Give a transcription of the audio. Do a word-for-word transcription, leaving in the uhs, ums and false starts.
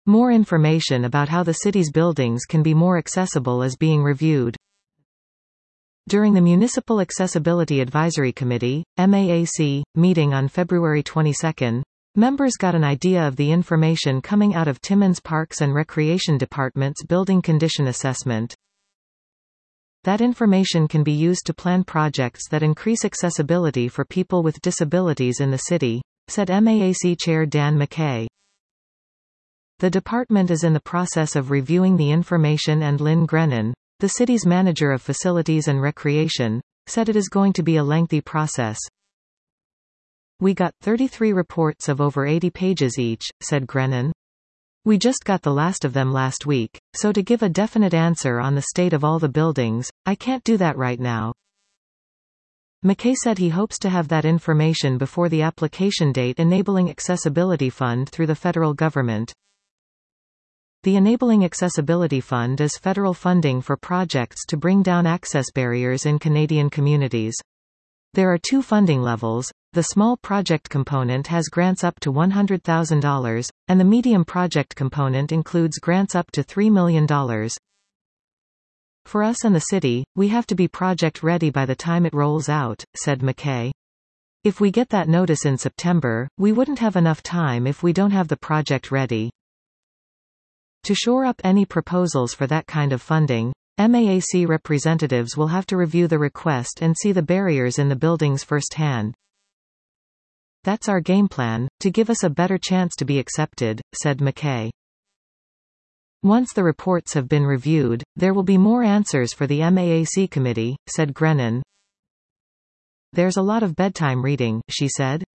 More information about how the city's buildings can be more accessible is being reviewed. During the Municipal Accessibility Advisory Committee, M A A C, meeting on February twenty-second, members got an idea of the information coming out of Timmins Parks and Recreation Department's Building Condition Assessment. That information can be used to plan projects that increase accessibility for people with disabilities in the city, said M A A C Chair Dan McKay. The department is in the process of reviewing the information, and Lynn Grennan, the city's manager of facilities and recreation, said it is going to be a lengthy process. We got thirty-three reports of over eighty pages each, said Grennan. We just got the last of them last week, so to give a definite answer on the state of all the buildings, I can't do that right now. McKay said he hopes to have that information before the application date Enabling Accessibility Fund through the federal government. The Enabling Accessibility Fund is federal funding for projects to bring down access barriers in Canadian communities. There are two funding levels. The small project component has grants up to one hundred thousand dollars, and the medium project component includes grants up to three million dollars. For us and the city, we have to be project ready by the time it rolls out, said McKay. If we get that notice in September, we wouldn't have enough time if we don't have the project ready. To shore up any proposals for that kind of funding, M A A C representatives will have to review the request and see the barriers in the buildings firsthand. That's our game plan, to give us a better chance to be accepted, said McKay. Once the reports have been reviewed, there will be more answers for the M A A C committee, said Grennan. There's a lot of bedtime reading, she said.